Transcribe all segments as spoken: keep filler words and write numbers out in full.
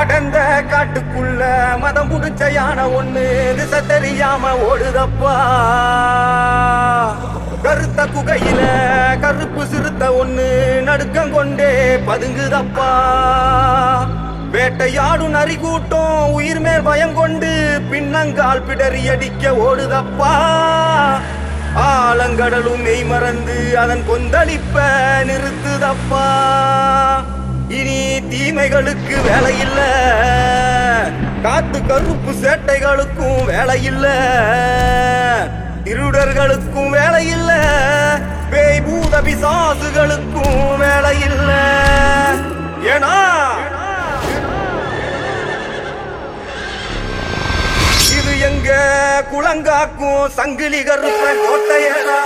அடர்ந்த காட்டுக்குள்ள மதம் புடிச்ச யானை ஒண்ணு திசை தெரியாம ஓடுதப்பா. கருத்த குகையில கருப்பு சிறுத்த ஒண்ணு நடுக்கம் கொண்டே பதுங்குதப்பா. வேட்டையாடும் நரி கூட்டம் உயிர் மேல் பயம் கொண்டு பின்னங்கால் பிடறி அடிக்க ஓடுதப்பா. ஆலங்கடலும் மெய் மறந்து அதன் கொந்தளிப்ப நிறுத்துதப்பா. இனி தீமைகளுக்கு வேலை இல்ல, காத்து கருப்பு சேட்டைகளுக்கும் வேலை இல்ல, திருடர்களுக்கும் வேலை இல்ல, பேய் பூத பிசாசுகளுக்கும் வேலை இல்ல. ஏனா இது எங்க குளங்காக்கும் சங்கிலி கருப்ப கோட்டையடா.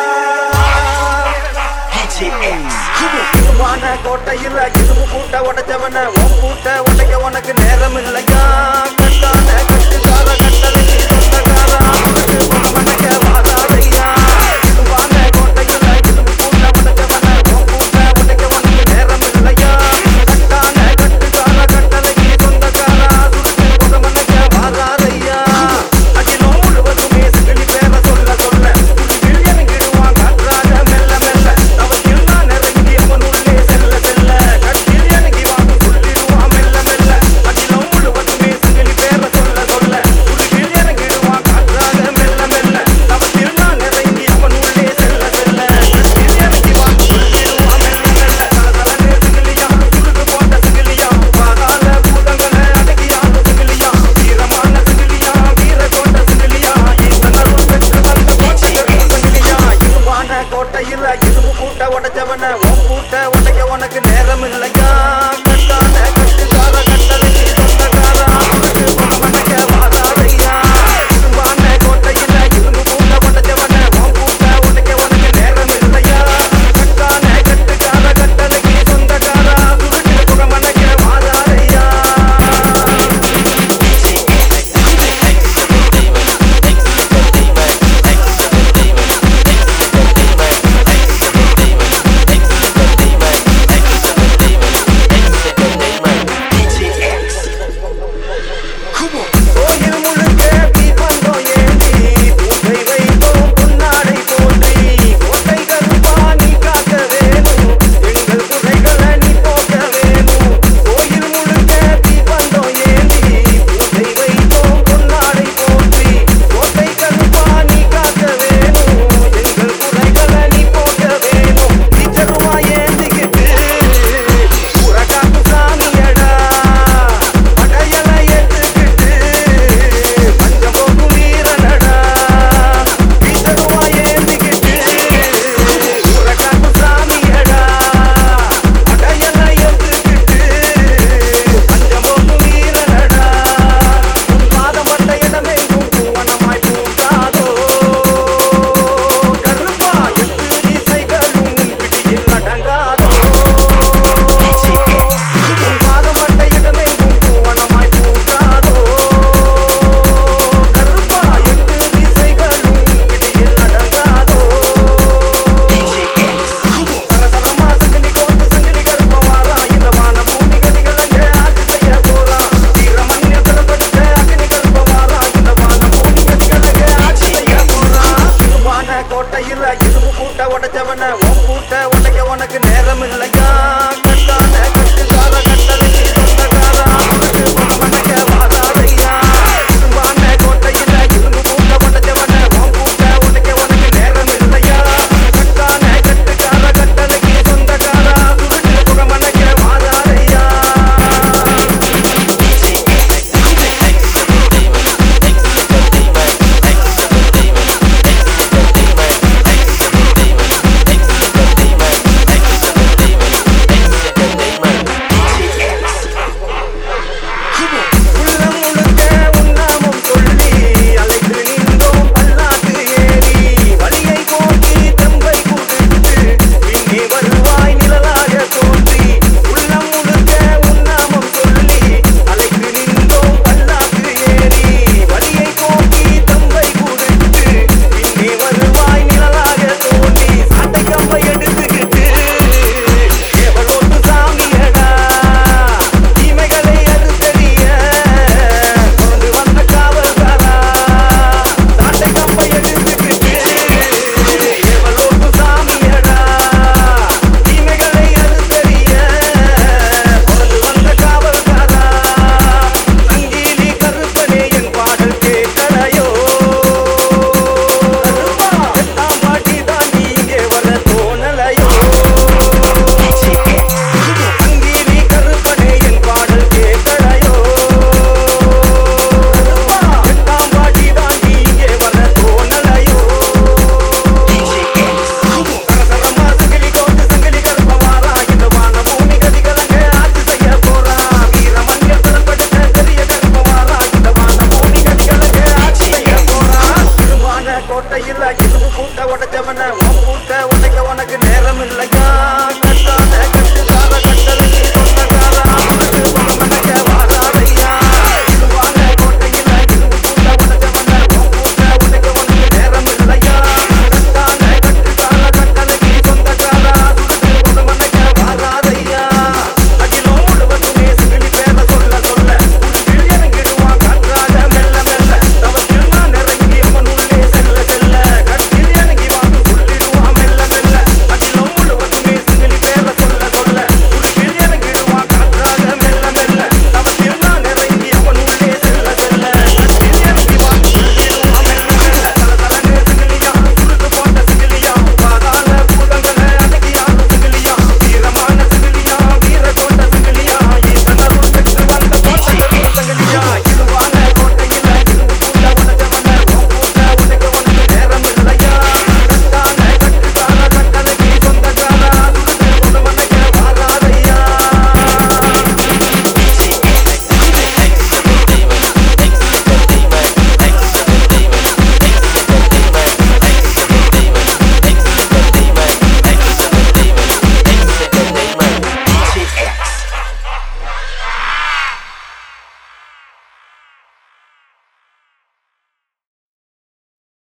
இருமான கோட்டையில் இரும்பு கூட்ட உடைச்சவன உன் கூட்ட உடைக்க உனக்கு நேரம் இல்லையா. கட்டான கட்டுக்கார கட்டளைக்கு சொந்தக்கார அவனுக்கு புறமணக்க வாதாதையா. இருமான கோட்டையில் இரும்பு கூட்ட உடைச்சவன உன் கூட்ட உடைக்க உனக்கு நேரம் இல்லையா. கட்டான கட்டுக்கார கட்டளைக்கு சொந்தக்கார அவனுக்கு புறமணக்க வாதாதையா. அகிலம் முழுவதுமே சிகிலி பேர சொல்ல சொல்ல இறங்கிடுவான் காற்றாக மெல்ல மெல்ல. அவசியம் தான் நெருங்கி அவன் உள்ளே செல்ல செல்ல கட்டில் இறங்கி வாங்க சொல்லிடுவான் மெல்ல மெல்ல. அகிலம் முழுவதுமே சிகிலி பேர சொல்ல சொல்ல உருகில் இறங்கிடுவான் காற்றாக மெல்ல மெல்ல. அவசியம் தான் நெருங்கி அவன் உள்ளே செல்ல செல்ல கட்டில் இறங்கி வாங்க சொல்லிடுவான் மெல்ல மெல்ல. தலதலனே சிகிலியா சுருக்கு போட்ட சிகிலியா பாதாள பூதங்களை அடக்கியாலும் சிகிலியா வீரமான சிகிலியா வீர கோட்ட சிகிலியா ஈசனருள் பெற்று வந்த கோட்டையரும் சிகிலியா. இருவான கோட்டையில் இரும்பு கூட்ட உடைச்சவன உன் கூட்ட உடைக்க உனக்கு நேரம் இல்லையா. கட்டான